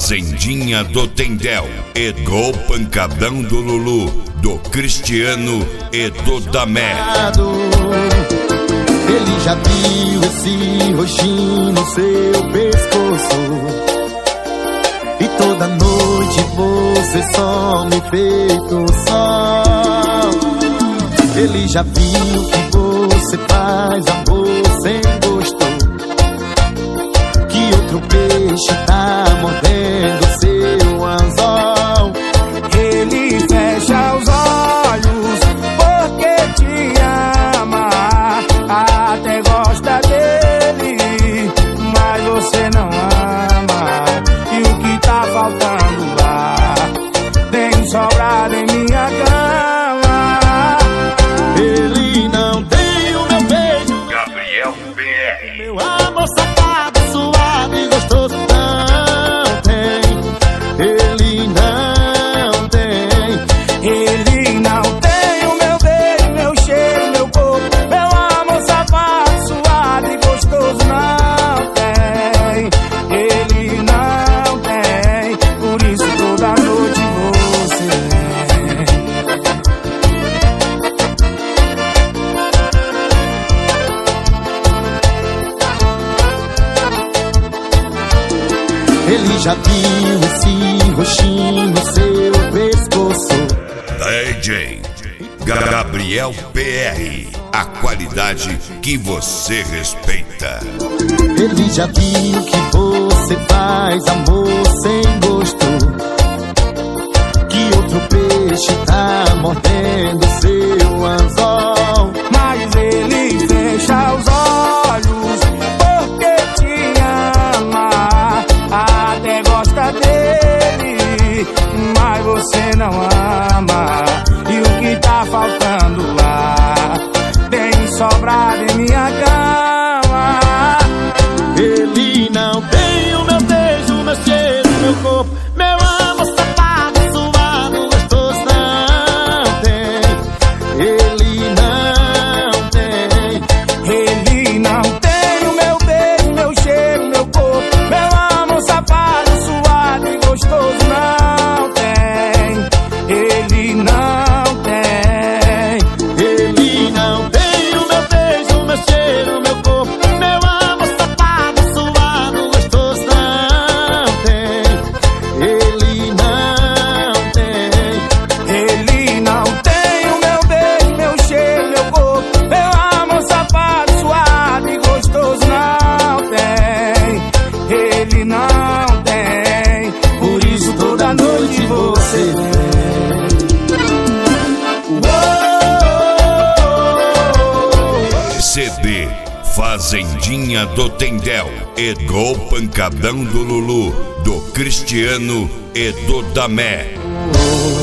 Fazendinha do Tendel e do Pancadão do Lulu, do Cristiano e do Damé. Ele já viu esse roxinho no seu pescoço, e toda noite você some feito sol. Ele já viu que você faz amor sem gosto, que outro peixe tá mordendo seu anzol. Ele fecha os olhos porque te ama, até gosta dele, mas você não ama. E o que tá faltando lá tem sobrado em minha cama. Ele não tem o meu beijo, Gabriel BR. meu amor safado, suave e gostoso. Não tem, ele não tem. Ele não tem o meu beijo, meu cheiro, meu corpo, meu amor safado, suave e gostoso. Não tem, ele não tem. Por isso toda noite você vem. Ele já viu esse roxinho no seu pescoço. DJ Gabriel BR, a qualidade que você respeita. Ele já viu que você faz amor sem gosto, que outro peixe tá mordendo seu anzol. Mas ele fecha os olhos porque te ama, até gosta dele, mas você não ama. E o que tá faltando lá tem sobrado em minha cama. Ele não tem o meu beijo, meu cheiro, meu corpo, meu amor safado, suado, gostoso. Não tem, ele não tem. Ele não tem o meu beijo, meu cheiro, meu corpo, meu amor safado, suado e gostoso. Não tem, ele não tem. Ele não tem o meu beijo, meu cheiro, meu corpo, meu amor safado, suado, gostoso. Não tem, ele não tem. Ele não tem o meu beijo, meu cheiro, meu corpo, meu amor safado, suado e gostoso. Não tem, ele não tem. Por isso toda noite você vem. CD Fazendinha do Tendel e do Pancadão do Lulu, do Cristiano e do Damé.